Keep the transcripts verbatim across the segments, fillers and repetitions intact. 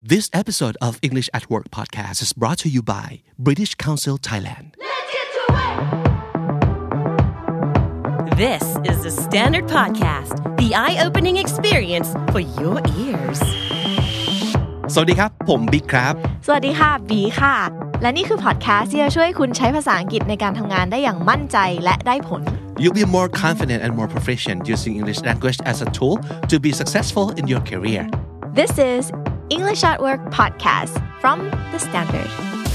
This episode of English at Work podcast is brought to you by British Council Thailand. Let's get to it! This is the Standard Podcast, the eye-opening experience for your ears. สวัสดีครับผมบิ๊กครับสวัสดีค่ะบีค่ะและนี่คือพอดแคสต์ที่จะช่วยคุณใช้ภาษาอังกฤษในการทำงานได้อย่างมั่นใจและได้ผล You'll be more confident and more proficient using English language as a tool to be successful in your career. This is English at Work podcast from The Standard.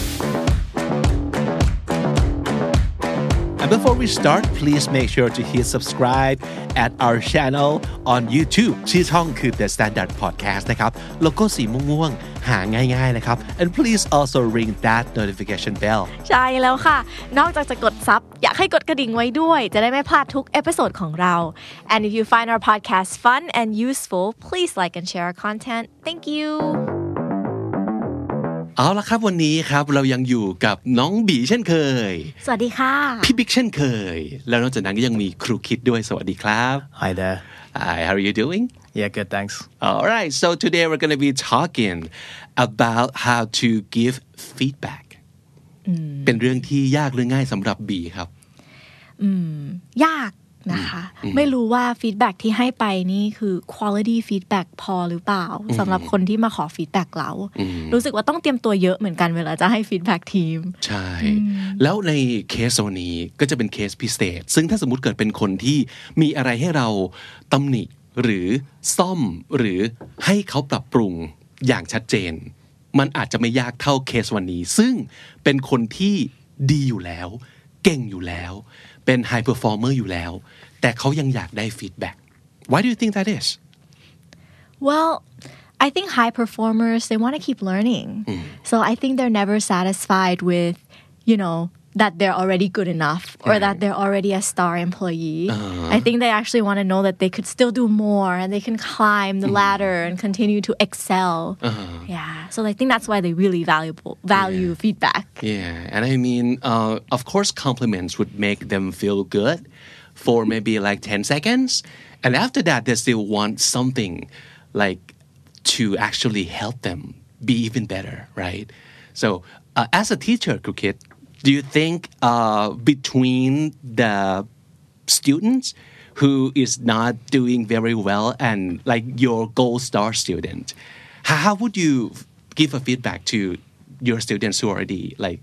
And before we start, please make sure to hit subscribe at our channel on YouTube. ชื่อช่องคือ The Standard Podcast นะครับโลโก้สีม่วงๆหาง่ายๆนะครับ And please also ring that notification bell. ใช่แล้วค่ะนอกจากจะกดซับอยากให้กดกระดิ่งไว้ด้วยจะได้ไม่พลาดทุกเอพิโซดของเรา And if you find our podcast fun and useful, please like and share our content. Thank you. เอาละครับวันนี้ครับเรายังอยู่กับน้องบีเช่นเคยสวัสดีค่ะพี่บิ๊กเช่นเคยแล้วนอกจากนั้นก็ยังมีครูคิดด้วยสวัสดีครับ Hi there. Hi, how are you doing? Yeah, good, thanks. All right, so today we're going to be talking about how to give feedback เป็นเรื่องที่ยากหรือง่ายสำหรับบีครับอืมยากนะคะไม่รู้ว่าฟีดแบ็กที่ให้ไปนี่คือ quality feedback พอหรือเปล่าสำหรับคนที่มาขอฟีดแบ็กเรารู้สึกว่าต้องเตรียมตัวเยอะเหมือนกันเวลาจะให้ฟีดแบ็กทีมใช่แล้วในเคสวันนี้ก็จะเป็นเคสพิเศษซึ่งถ้าสมมุติเกิดเป็นคนที่มีอะไรให้เราตำหนิหรือซ่อมหรือให้เขาปรับปรุงอย่างชัดเจนมันอาจจะไม่ยากเท่าเคสวันนี้ซึ่งเป็นคนที่ดีอยู่แล้วเก่งอยู่แล้วเป็น high performer อยู่แล้วแต่เขายังอยากได้ feedback Why do you think that is? Well, I think high performers they want to keep learning. Mm. So I think they're never satisfied with, you know, that they're already good enough or right. that they're already a star employee. Uh-huh. I think they actually want to know that they could still do more and they can climb the ladder mm. and continue to excel. Uh-huh. Yeah. So I think that's why they really valuable value yeah. feedback. Yeah. And I mean, uh, of course, compliments would make them feel good for maybe like ten seconds. And after that, they still want something like to actually help them be even better, right? So uh, as a teacher, Krukit, do you think uh, between the students who is not doing very well and like your gold star student, how would you give a feedback to your students who are already like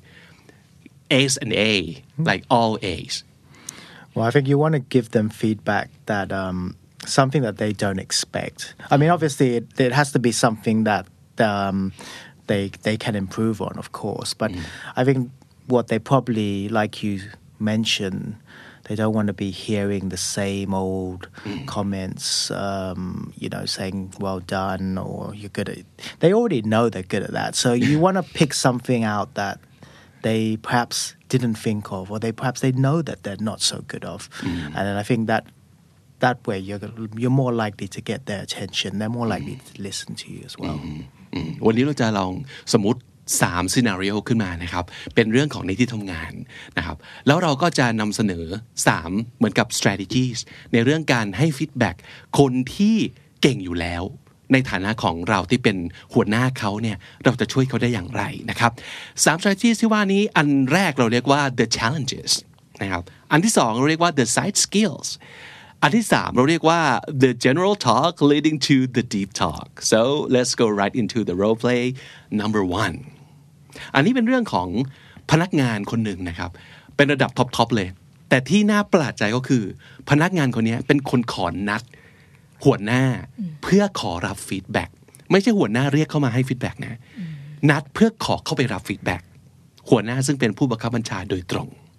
A's and A, like all A's? Well, I think you want to give them feedback that um, something that they don't expect. I mean, obviously, it, it has to be something that um, they they can improve on, of course. But mm. I think what they probably, like you mentioned, they don't want to be hearing the same old mm. comments, um, you know, saying, well done, or you're good at it. They already know they're good at that. So you want to pick something out that they perhaps didn't think of, or they perhaps they know that they're not so good of. Mm. And then I think that that way you're you're more likely to get their attention. They're more likely mm. to listen to you as well. วันนี้เราจะลองสมมุติสาม scenario ขึ้นมานะครับเป็นเรื่องของในที่ทำงานนะครับแล้วเราก็จะนำเสนอสามเหมือนกับ strategies ในเรื่องการให้ feedback คนที่เก่งอยู่แล้วในฐานะของเราที่เป็นหัวหน้าเขาเนี่ยเราจะช่วยเขาได้อย่างไรนะครับสาม strategies ที่ว่านี้อันแรกเราเรียกว่า the challenges นะครับอันที่สองเราเรียกว่า the side skills อันที่สามเราเรียกว่า the general talk leading to the deep talk so let's go right into the role play number one อันนี้เป็นเรื่องของพนักงานคนหนึ่งนะครับเป็นระดับท็อปๆเลยแต่ที่น่าประหลาดใจก็คือพนักงานคนนี้เป็นคนขอนัดหัวหน้าเพื่อขอรับฟีดแบ็กไม่ใช่หัวหน้าเรียกเข้ามาให้ฟีดแบ็กนะนัดเพื่อขอเข้าไปรับฟีดแบ็กหัวหน้าซึ่งเป็นผู้บังคับบัญชาโดยตรง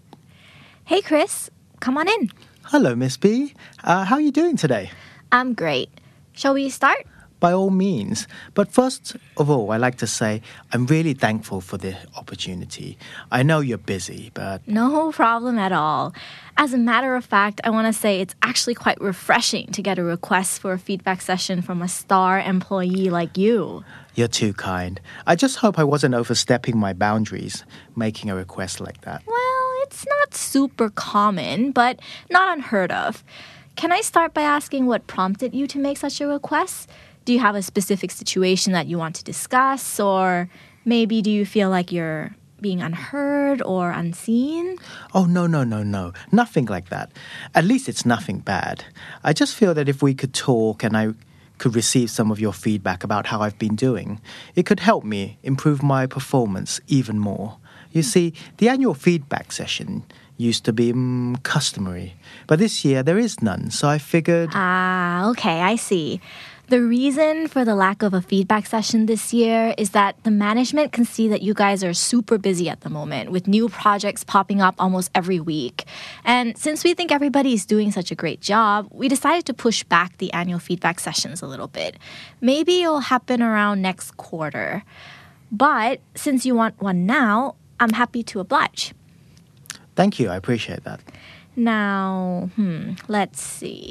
Hey Chris, come on in. Hello, Miss B. Uh, how are you doing today? I'm great. Shall we start? By all means. But first of all, I'd like to say I'm really thankful for the opportunity. I know you're busy, but... No problem at all. As a matter of fact, I want to say it's actually quite refreshing to get a request for a feedback session from a star employee like you. You're too kind. I just hope I wasn't overstepping my boundaries, making a request like that. Well, it's not super common, but not unheard of. Can I start by asking what prompted you to make such a request? Do you have a specific situation that you want to discuss, or maybe do you feel like you're being unheard or unseen? Oh, no, no, no, no. Nothing like that. At least it's nothing bad. I just feel that if we could talk and I could receive some of your feedback about how I've been doing, it could help me improve my performance even more. You see, the annual feedback session used to be um, customary, but this year there is none, so I figured... Ah, okay, I see. The reason for the lack of a feedback session this year is that the management can see that you guys are super busy at the moment with new projects popping up almost every week. And since we think everybody is doing such a great job, we decided to push back the annual feedback sessions a little bit. Maybe it'll happen around next quarter. But since you want one now, I'm happy to oblige. Thank you, I appreciate that. Now, hmm, let's see.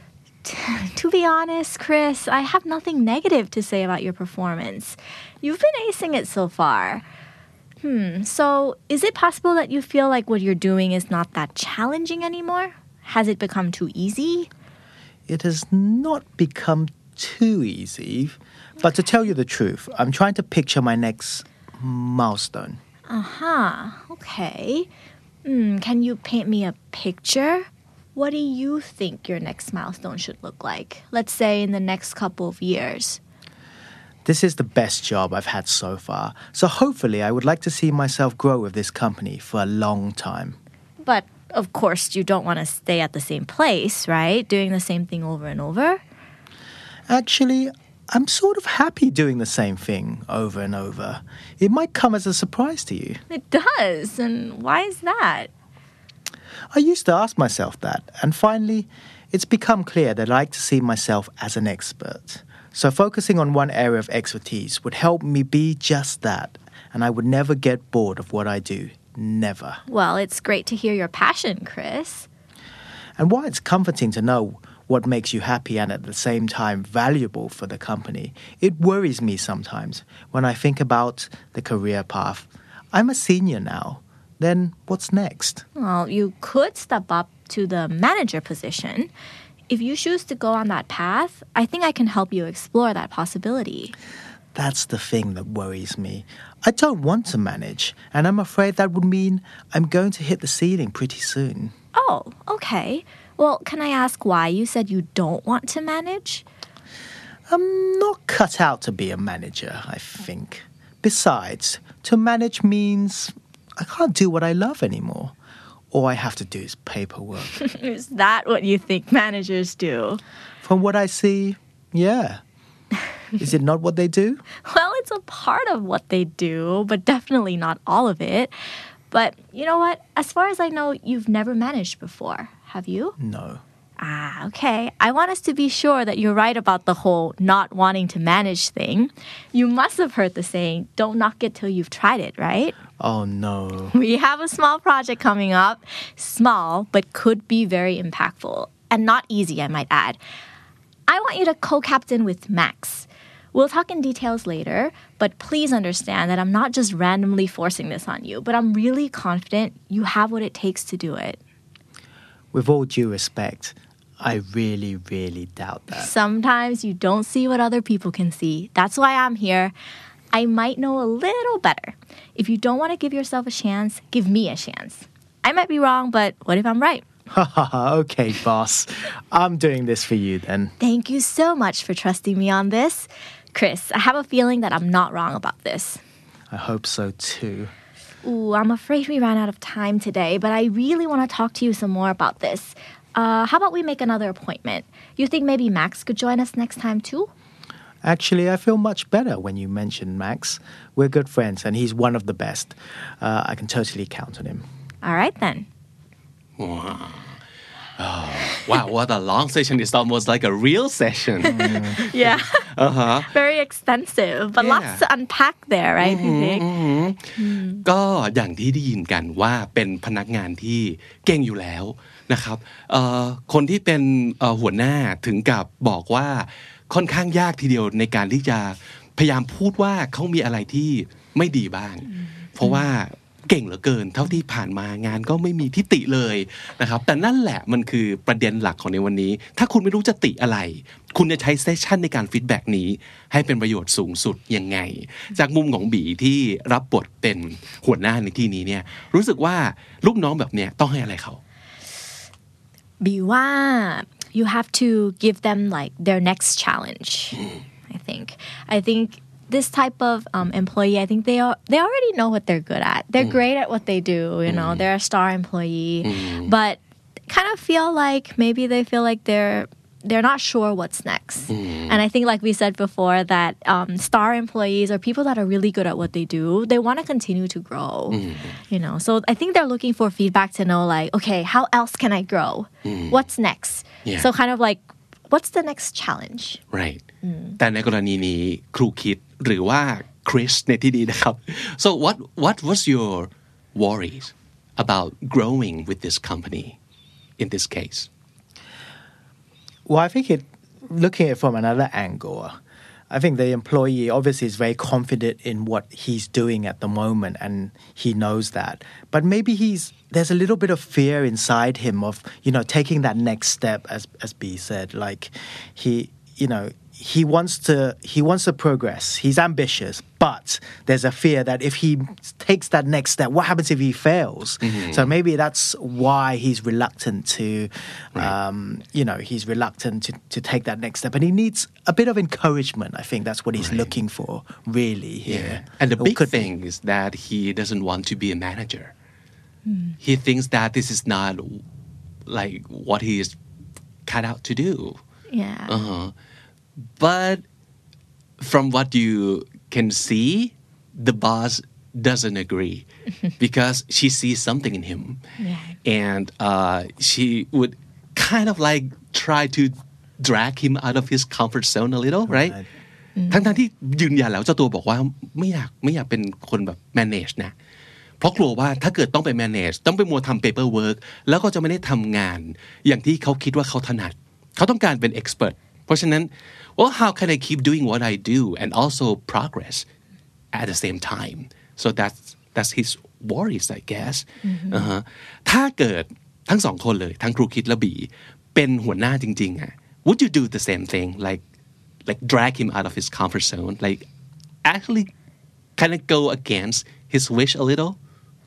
To be honest, Chris, I have nothing negative to say about your performance. You've been acing it so far. Hmm, so is it possible that you feel like what you're doing is not that challenging anymore? Has it become too easy? It has not become too easy, but to tell you the truth, I'm trying to picture my next milestone. Uh-huh, okay. Hmm, can you paint me a picture? What do you think your next milestone should look like? Let's say in the next couple of years. This is the best job I've had so far, so hopefully I would like to see myself grow with this company for a long time. But of course you don't want to stay at the same place, right? Doing the same thing over and over? Actually, I'm sort of happy doing the same thing over and over. It might come as a surprise to you. It does, and why is that? I used to ask myself that, and finally, it's become clear that I like to see myself as an expert. So focusing on one area of expertise would help me be just that, and I would never get bored of what I do. Never. Well, it's great to hear your passion, Chris. And while it's comforting to know what makes you happy and at the same time valuable for the company, it worries me sometimes when I think about the career path. I'm a senior now. Then what's next? Well, you could step up to the manager position. If you choose to go on that path, I think I can help you explore that possibility. That's the thing that worries me. I don't want to manage, and I'm afraid that would mean I'm going to hit the ceiling pretty soon. Oh, okay. Well, can I ask why you said you don't want to manage? I'm not cut out to be a manager, I think. Besides, to manage means I can't do what I love anymore. All I have to do is paperwork. Is that what you think managers do? From what I see, yeah. Is it not what they do? Well, it's a part of what they do, but definitely not all of it. But you know what? As far as I know, you've never managed before, have you? No. Ah, okay. I want us to be sure that you're right about the whole not wanting to manage thing. You must have heard the saying, don't knock it till you've tried it, right? Oh, no. We have a small project coming up. Small, but could be very impactful. And not easy, I might add. I want you to co-captain with Max. We'll talk in details later, but please understand that I'm not just randomly forcing this on you, but I'm really confident you have what it takes to do it. With all due respect, I really, really doubt that. Sometimes you don't see what other people can see. That's why I'm here. I might know a little better. If you don't want to give yourself a chance, give me a chance. I might be wrong, but what if I'm right? Okay, boss. I'm doing this for you then. Thank you so much for trusting me on this. Chris, I have a feeling that I'm not wrong about this. I hope so too. Ooh, I'm afraid we ran out of time today, but I really want to talk to you some more about this. Uh, how about we make another appointment? You think maybe Max could join us next time too? Actually, I feel much better when you mention Max. We're good friends, and he's one of the best. Uh, I can totally count on him. All right, then. Wow. Oh, wow, what a long session. It's almost like a real session. Yeah. Uh-huh. Very extensive, but Yeah. lots to unpack there, right, พี่พิกก็อย่างที่ได้ยินกันว่าเป็นพนักงานที่เก่งอยู่แล้วนะครับเอ่อคนที่เป็นเอ่อหัวหน้าถึงกับบอกว่าค่อนข้างยากทีเดียวในการที่จะพยายามพูดว่าเขามีอะไรที่ไม่ดีบ้างเพราะว่าเก่งเหลือเกินเท่าที่ผ่านมางานก็ไม่มีทิติเลยนะครับแต่นั่นแหละมันคือประเด็นหลักของในวันนี้ถ้าคุณไม่รู้จะติอะไรคุณจะใช้เซสชันในการฟีดแบ็กนี้ให้เป็นประโยชน์สูงสุดยังไงจากมุมของบีที่รับบทเป็นหัวหน้าในที่นี้เนี่ยรู้สึกว่าลูกน้องแบบเนี้ยต้องให้อะไรเขาบีว่า you have to give them like their next challenge I think I think this type of um, employee, I think they are, they already know what they're good at. They're mm. great at what they do, you know, mm. they're a star employee, mm. but kind of feel like maybe they feel like they're they're not sure what's next. Mm. And I think like we said before that um, star employees or people that are really good at what they do, they want to continue to grow, mm. you know. So I think they're looking for feedback to know like, okay, how else can I grow? Mm. What's next? Yeah. So kind of like, what's the next challenge? Right. แต่ในกรณีนี้ครูคิดหรือว่าคริสในที่นี้นะครับ so what what was your worries about growing with this company in this case well I think it looking at it from another angle I think the employee obviously is very confident in what he's doing at the moment and he knows that but maybe he's there's a little bit of fear inside him of you know taking that next step as as B said like he you know he wants to he wants to progress he's ambitious but there's a fear that if he takes that next step what happens if he fails mm-hmm. so maybe that's why he's reluctant to right. um, you know he's reluctant to, to take that next step and he needs a bit of encouragement I think that's what he's right. looking for really here yeah. and the big thing be. is that he doesn't want to be a manager mm. he thinks that this is not like what he is cut out to do yeah uh-huh. But from what you can see, the boss doesn't agree because she sees something in him. Yeah. And uh, she would kind of like try to drag him out of his comfort zone a little, right? right. ทั้งๆที่ยืนยันแล้วเจ้าตัวบอกว่าไม่อยากไม่อยากเป็นคนแบบ manage นะเพราะกลัวว่าถ้าเกิดต้องไป manage ต้องไปมัวทำ paperwork แล้วก็จะไม่ได้ทำงานอย่างที่เขาคิดว่าเขาถนัดเขาต้องการเป็น expert เพราะฉะนั้นwell how can I keep doing what I do and also progress at the same time so that's that's his worries I guess mm-hmm. uh-huh. ถ้าเกิดทั้งสองคนเลยทั้งครูคิดและบีเป็นหัวหน้าจริงๆอ่ะ would you do the same thing like like drag him out of his comfort zone like actually kind of go against his wish a little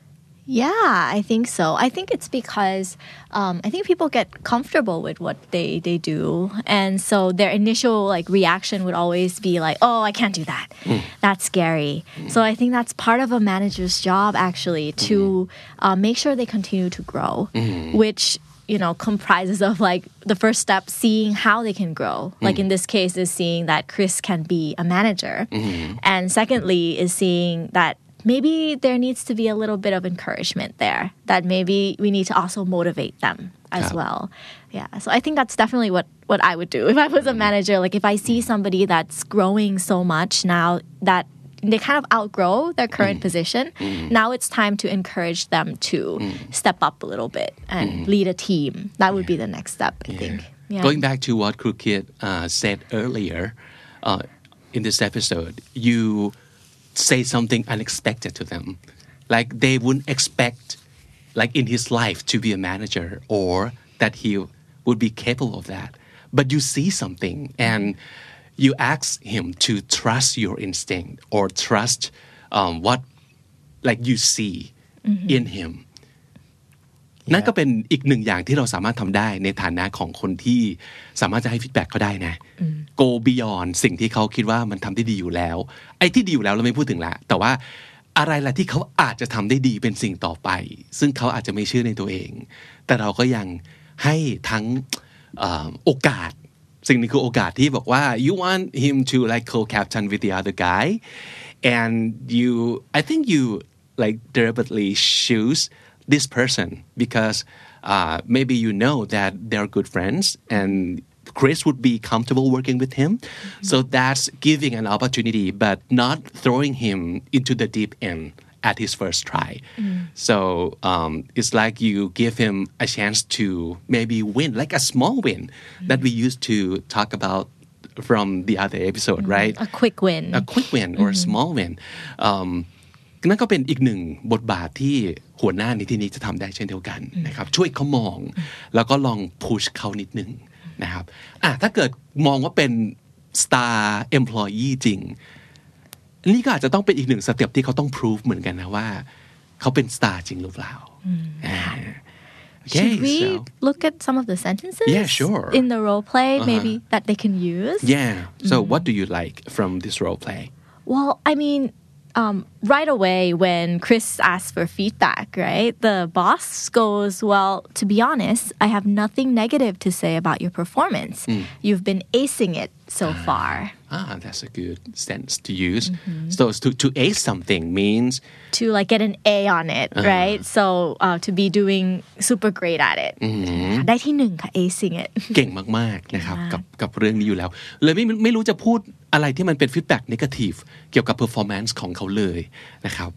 Yeah, I think so. I think it's because um, I think people get comfortable with what they, they do. And so their initial like reaction would always be like, oh, I can't do that. Mm. That's scary. Mm. So I think that's part of a manager's job actually to mm. uh, make sure they continue to grow, mm. which, you know, comprises of like the first step, seeing how they can grow. Mm. Like in this case is seeing that Chris can be a manager. Mm. And secondly is seeing that maybe there needs to be a little bit of encouragement there that maybe we need to also motivate them as yeah. well. Yeah. So I think that's definitely what, what I would do. If I was a manager, like if I see somebody that's growing so much now that they kind of outgrow their current mm. position, mm. now it's time to encourage them to mm. step up a little bit and mm. lead a team. That would yeah. be the next step, I yeah. think. Yeah. Going back to what Kru Kit uh, said earlier uh, in this episode, you say something unexpected to them like they wouldn't expect like in his life to be a manager or that he would be capable of that but you see something and you ask him to trust your instinct or trust um, what like you see mm-hmm. in him นั่นก็เป็นอีกหนึ่งอย่างที่เราสามารถทำได้ในฐานะของคนที่สามารถจะให้ฟีดแบ็กเขาได้นะ go beyond สิ่งที่เขาคิดว่ามันทำได้ดีอยู่แล้วไอ้ที่ดีอยู่แล้วเราไม่พูดถึงละแต่ว่าอะไรล่ะที่เขาอาจจะทำได้ดีเป็นสิ่งต่อไปซึ่งเขาอาจจะไม่เชื่อในตัวเองแต่เราก็ยังให้ทั้งโอกาสสิ่งนี้คือโอกาสที่บอกว่า you want him to like co-captain with the other guy and you I think you like deliberately choose this person because uh, maybe you know that they're good friends and Chris would be comfortable working with him. Mm-hmm. So that's giving an opportunity but not throwing him into the deep end at his first try. Mm-hmm. So um, it's like you give him a chance to maybe win, like a small win mm-hmm. that we used to talk about from the other episode, mm-hmm. right? A quick win. A quick win or mm-hmm. a small win. Um, นั่นก็เป็นอีกหนึ่งบทบาทที่หัวหน้าในที่นี้จะทำได้เช่นเดียวกันนะครับช่วยเขามองแล้วก็ลองพุชเขานิดนึงนะครับอ่ะถ้าเกิดมองว่าเป็น star employee จริงนี่ก็อาจจะต้องเป็นอีกหนึ่งสเต็ปที่เขาต้อง prove เหมือนกันนะว่าเขาเป็น star จริงหรือเปล่า Okay, Should we so, look at some of the sentences yeah, sure. in the role play uh-huh. maybe that they can use? Yeah. So mm. what do you like from this role play? Well, I mean, um, right away when Chris asks for feedback, right, the boss goes, well, to be honest, I have nothing negative to say about your performance. Mm. You've been acing it so far. Ah, that's a good sense to use. Mm-hmm. So to, to ace something means... To like get an A on it, uh-huh. right? So uh, to be doing super great at it. ได้ที่หนึ่งค่ะ acing it เก่งมากๆนะครับกับกับเรื่องนี้อยู่แล้วเลยไม่ไม่รู้จะพูดอะไรที่มันเป็น feedback negative เกี่ยวกับ performance ของเขาเลยนะครับ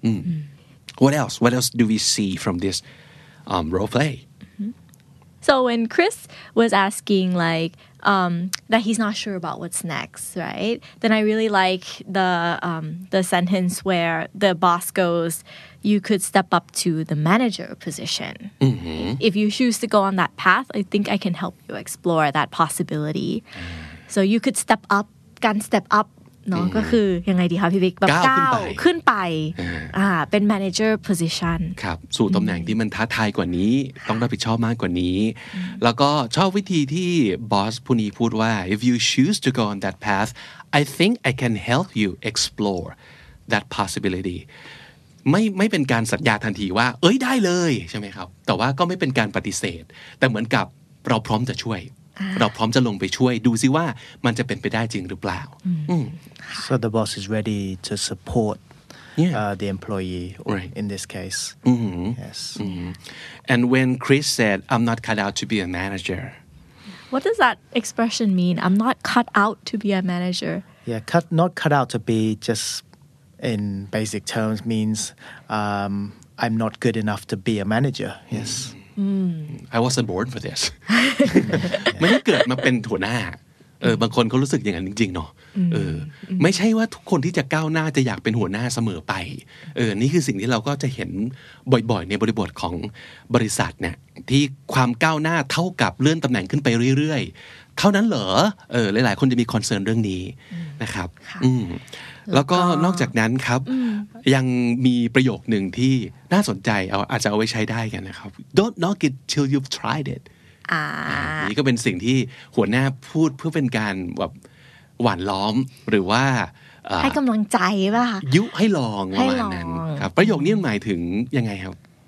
What else? What else do we see from this um, role play? Mm-hmm. So when Chris was asking like um, that he's not sure about what's next, right? Then I really like the um, the sentence where the boss goes, "You could step up to the manager position. Mm-hmm. If you choose to go on that path, I think I can help you explore that possibility. So you could step up, การ step up เนาะก็คือยังไงดีคะพี่บิ๊กแบบก้าวขึ้นไปอ่าเป็น manager position ครับสู่ตำแหน่งที่มันท้าทายกว่านี้ต้องรับผิดชอบมากกว่านี้แล้วก็ชอบวิธีที่บอสผู้นี้พูดว่า if you choose to go on that path I think I can help you explore that possibility ไม่ไม่เป็นการสัญญาทันทีว่าเอ้ยได้เลยใช่ไหมครับแต่ว่าก็ไม่เป็นการปฏิเสธแต่เหมือนกับเราพร้อมจะช่วยเราพร้อมจะลงไปช่วยดูซิว่ามันจะเป็นไปได้จริงหรือเปล่า So the boss is ready to support yeah. uh, the employee right. in this case. Mm-hmm. Yes. Mm-hmm. And when Chris said, "I'm not cut out to be a manager," what does that expression mean? I'm not cut out to be a manager. Yeah, cut not cut out to be just in basic terms means um, I'm not good enough to be a manager. Yes. I wasn't born for this ไม่ได้เกิดมาเป็นหัวหน้าเออบางคนเขารู้สึกอย่างนั้นจริงๆเนาะเออไม่ใช่ว่าทุกคนที่จะก้าวหน้าจะอยากเป็นหัวหน้าเสมอไปเออนี่คือสิ่งที่เราก็จะเห็นบ่อยๆในบริบทของบริษัทเนี่ยที่ความก้าวหน้าเท่ากับเลื่อนตำแหน่งขึ้นไปเรื่อยๆเท่านั้นเหรอเออหลายๆคนจะมีคอนเซิร์นเรื่องนี้นะครับอืมแล้วก็นอกจากนั้นครับยังมีประโยคหนึ่งที่น่าสนใจเอาอาจจะเอาไว้ใช้ได้กันนะครับ Don't knock it till you've tried it อ่านี่ก็เป็นสิ่งที่หัวหน้าพูดเพื่อเป็นการแบบหว่านล้อมหรือว่าให้กำลังใจป่ะยุให้ลองประมาณนั้นครับประโยคนี้หมายถึงยังไงครับ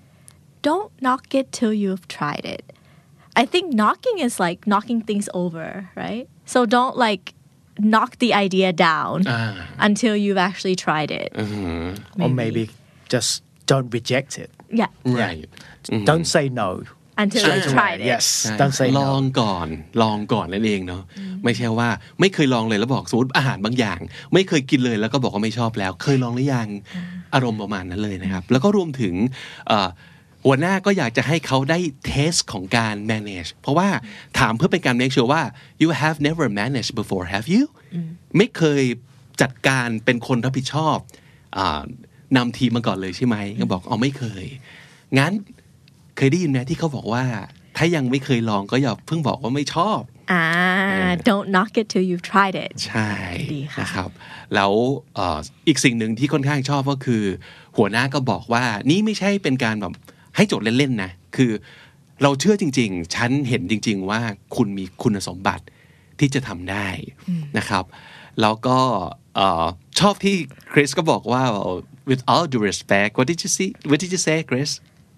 Don't knock it till you've tried it I think knocking is like knocking things over right so don't like knock the idea down uh, until you've actually tried it uh-huh. maybe. Or maybe just don't reject it yeah right yeah. mm-hmm. Don't say no until you've tried it yes don't say no ลองก่อนลองก่อนนั่นเองเนาะไม่ใช่ว่าไม่เคยลองเลยแล้วบอกสมมติอาหารบางอย่างไม่เคยกินเลยแล้วก็บอกว่าไม่ชอบแล้วเคยลองหรือยังอารมณ์ประมาณนั้นเลยนะครับแล้วก็รวมถึงหัวหน้าก็อยากจะให้เขาได้เทสของการ manage เพราะว่าถามเพื่อเป็นการ make sure ว่า you have never managed before have you ไม่เคยจัดการเป็นคนรับผิดชอบนำทีมมาก่อนเลยใช่ไหมก็บอกอ๋อไม่เคยงั้นเคยได้ยินไหมที่เขาบอกว่าถ้ายังไม่เคยลองก็อย่าเพิ่งบอกว่าไม่ชอบอ่า don't knock it till you've tried it ใช่นะครับแล้วอีกสิ่งหนึ่งที่ค่อนข้างชอบก็คือหัวหน้าก็บอกว่านี่ไม่ใช่เป็นการแบบให้โจทย์เล่นๆนะคือเราเชื่อจริงๆฉันเห็นจริงๆว่าคุณมีคุณสมบัติที่จะทำได้นะครับแล้วก็ชอบที่คริสก็บอกว่า with all due respect what did you see what did you say Chris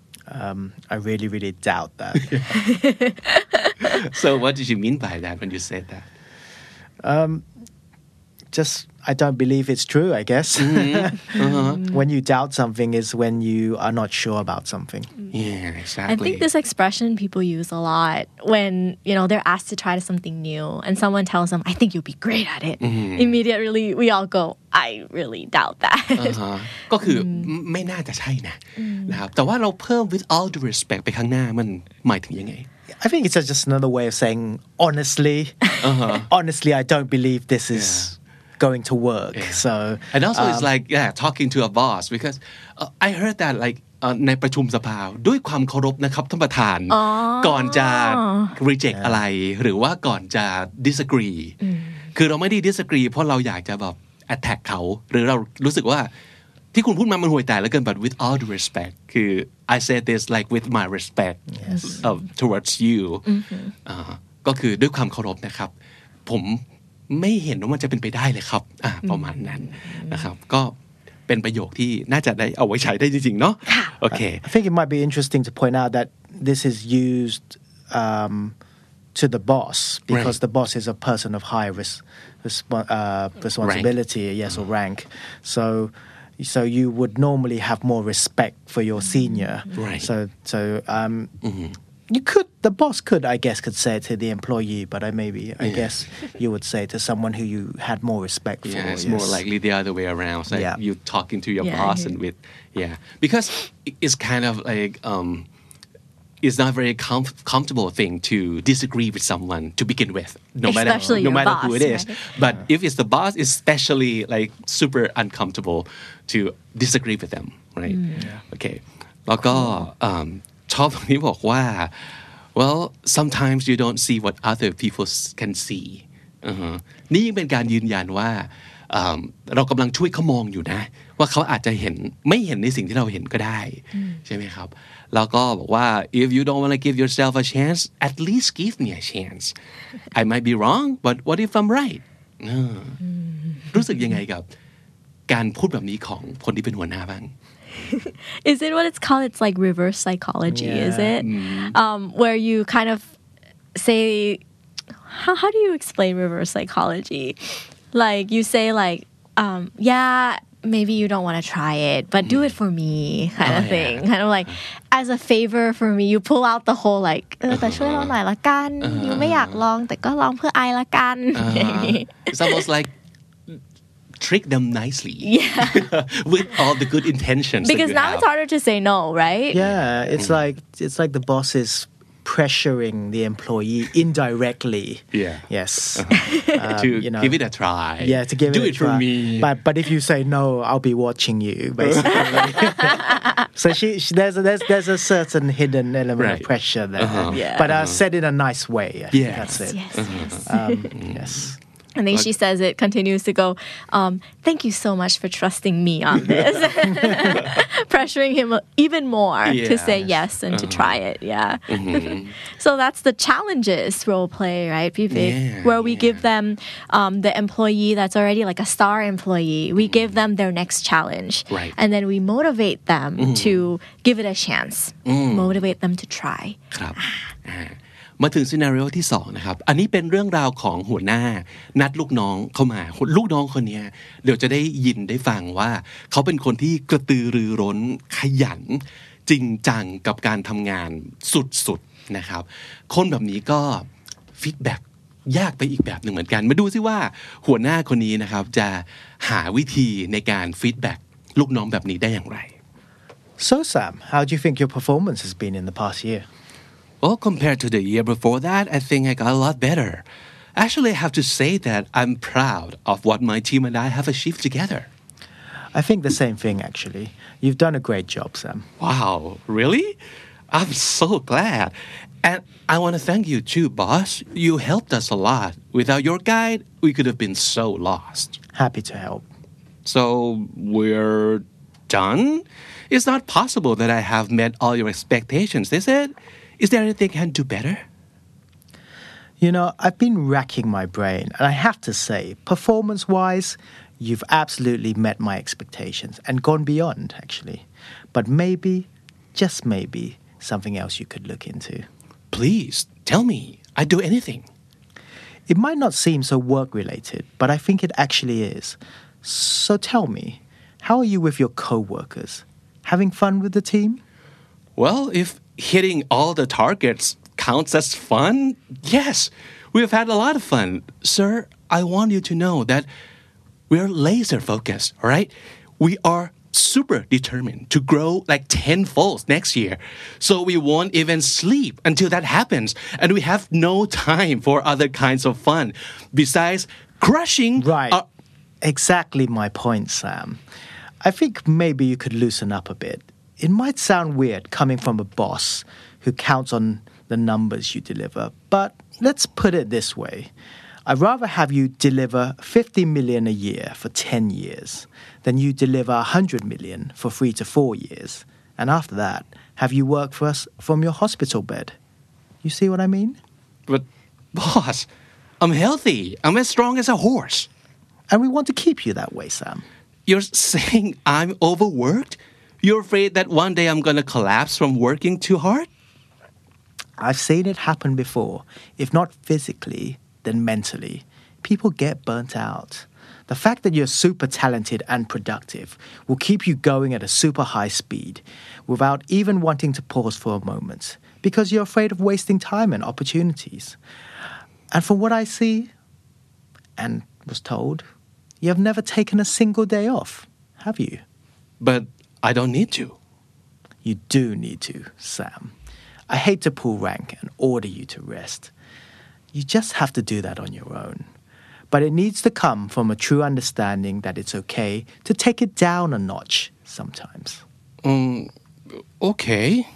um, I really really doubt that so what did you mean by that when you said that um, just I don't believe it's true I guess mm-hmm. uh-huh. When you doubt something is when you are not sure about something yeah exactly I think this expression people use a lot when you know they're asked to try something new and someone tells them I think you'll be great at it mm-hmm. immediately we all go I really doubt that ก็คือไม่น่าจะใช่นะนะครับแต่ว่าเราเพิ่ม with all due respect ไปข้างหน้ามันหมายถึงยังไง I think it's just another way of saying honestly uh-huh. honestly I don't believe this is yeah. going to work so and also um, it's like yeah talking to a boss because uh, I heard that like uh, ในประชุมสภาด้วยความเคารพนะครับท่านประธานก่อนจะ reject อะไรหรือว่าก่อนจะ disagree คือเราไม่ได้ disagree เพราะเราอยากจะแบบ attack เขาหรือเรารู้สึกว่าที่คุณพูดมามันห่วยแตกแล้วเกิน but with all due respect คือ I said this like with my respect yes. of towards you อ่าก็คือด้วยความเคารพนะครับผมไม่เห็นว่ามันจะเป็นไปได้เลยครับอ่าประมาณนั้นนะครับก็เป็นประโยคที่น่าจะได้เอาไว้ใช้ได้จริงๆเนาะโอเค I think it might be interesting to point out that this is used um, to the boss because right. the boss is a person of high res- resp- uh, responsibility rank. yes or rank so so you would normally have more respect for your senior right. so so um, mm-hmm. you could the boss could I guess could say it to the employee but I maybe I yeah. guess you would say to someone who you had more respect yeah, for it's yes. more likely the other way around so yeah. you talking to your yeah, boss yeah. and with yeah because it's kind of like um it's not a very com- comfortable thing to disagree with someone to begin with no especially matter no matter boss, who it is right? but yeah. if it's the boss it's especially like super uncomfortable to disagree with them right mm. yeah. okay แล้วก็ชอบตรงนี้บอกว่าwell sometimes you don't see what other people can see uh-huh. นี่ยิ่งเป็นการยืนยันว่าเรากำลังช่วยเขามองอยู่นะว่าเขาอาจจะเห็นไม่เห็นในสิ่งที่เราเห็นก็ได้ใช่ไหมครับแล้วก็บอกว่า if you don't want to give yourself a chance at least give me a chance I might be wrong but what if I'm right รู้สึกยังไงกับการพูดแบบนี้ของคนที่เป็นหัวหน้าบ้าง Is it what it's called? It's like reverse psychology, yeah. is it? Mm. Um, where you kind of say, how, how do you explain reverse psychology? Like you say like, um, yeah, maybe you don't want to try it, but do it for me kind oh, of thing. Yeah. Kind of like, as a favor for me, you pull out the whole like, เออแต่ช่วยเราหน่อยละกันยูไม่อยากลองแต่ก็ลองเพื่อไอละกัน It's almost like trick them nicely yeah. with all the good intentions because now have. it's harder to say no right yeah it's mm. like it's like the boss is pressuring the employee indirectly yeah yes uh-huh. um, to you know, give it a try yeah to give do it, it a try. for me but but if you say no I'll be watching you basically so she, she there's a, there's there's a certain hidden element right. of pressure there uh-huh. yeah. but uh, uh-huh. said in a nice way I yeah that's it yes uh-huh. yes um, yes And then she says it continues to go, um, thank you so much for trusting me on this. Pressuring him even more yeah. to say yes and uh-huh. to try it. Yeah. Mm-hmm. So that's the challenges role play, right, Pipik? Yeah, where we yeah. give them um, the employee that's already like a star employee. We mm-hmm. give them their next challenge. Right. And then we motivate them mm-hmm. to give it a chance. Mm. Motivate them to try. ครับ มาถึงซีนาริโอที่สองนะครับอันนี้เป็นเรื่องราวของหัวหน้านัดลูกน้องเข้ามาลูกน้องคนนี้เดี๋ยวจะได้ยินได้ฟังว่าเขาเป็นคนที่กระตือรือร้นขยันจริงจังกับการทำงานสุดๆนะครับคนแบบนี้ก็ฟีดแบ็กยากไปอีกแบบหนึ่งเหมือนกันมาดูซิว่าหัวหน้าคนนี้นะครับจะหาวิธีในการฟีดแบ็กลูกน้องแบบนี้ได้อย่างไร So Sam how do you think your performance has been in the past year?Well, compared to the year before that, I think I got a lot better. Actually, I have to say that I'm proud of what my team and I have achieved together. I think the same thing, actually. You've done a great job, Sam. Wow, really? I'm so glad. And I want to thank you too, boss. You helped us a lot. Without your guide, we could have been so lost. Happy to help. So, we're done? It's not possible that I have met all your expectations, is it?Is there anything I can do better? You know, I've been racking my brain, and I have to say, performance-wise, you've absolutely met my expectations and gone beyond, actually. But maybe, just maybe, something else you could look into. Please, tell me. I'd do anything. It might not seem so work-related, but I think it actually is. So tell me, how are you with your co-workers? Having fun with the team? Well, if...hitting all the targets counts as fun? Yes, we've had a lot of fun. Sir, I want you to know that we're laser focused, all right? We are super determined to grow like tenfold next year. So we won't even sleep until that happens. And we have no time for other kinds of fun besides crushing right. our... Exactly my point, Sam. I think maybe you could loosen up a bit. It might sound weird coming from a boss who counts on the numbers you deliver, but let's put it this way. I'd rather have you deliver fifty million a year for ten years than you deliver one hundred million for three to four years. And after that, have you work for us from your hospital bed. You see what I mean? But boss, I'm healthy. I'm as strong as a horse. And we want to keep you that way, Sam. You're saying I'm overworked? You're afraid that one day I'm gonna collapse from working too hard? I've seen it happen before. If not physically, then mentally. People get burnt out. The fact that you're super talented and productive will keep you going at a super high speed without even wanting to pause for a moment because you're afraid of wasting time and opportunities. And from what I see and was told, you have never taken a single day off, have you? But I don't need to. You do need to, Sam. I hate to pull rank and order you to rest. You just have to do that on your own. But it needs to come from a true understanding that it's okay to take it down a notch sometimes. Um, okay.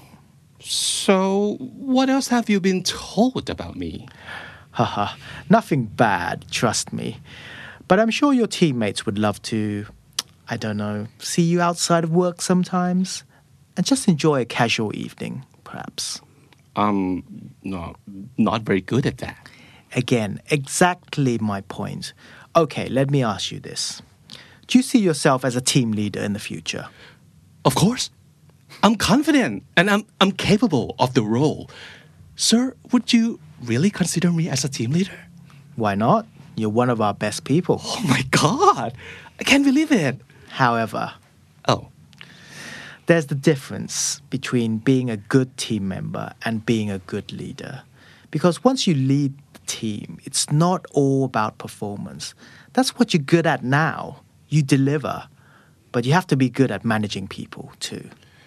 So, what else have you been told about me? Haha, nothing bad, trust me. But I'm sure your teammates would love to, I don't know, see you outside of work sometimes and just enjoy a casual evening, perhaps. Um, no, not very good at that. Again, exactly my point. Okay, let me ask you this. Do you see yourself as a team leader in the future? Of course. I'm confident and I'm, I'm capable of the role. Sir, would you really consider me as a team leader? Why not? You're one of our best people. Oh my God. I can't believe it. However, Oh, there's the difference between being a good team member and being a good leader. Because once you lead the team, it's not all about performance. That's what you're good at now. You deliver. But you have to be good at managing people too.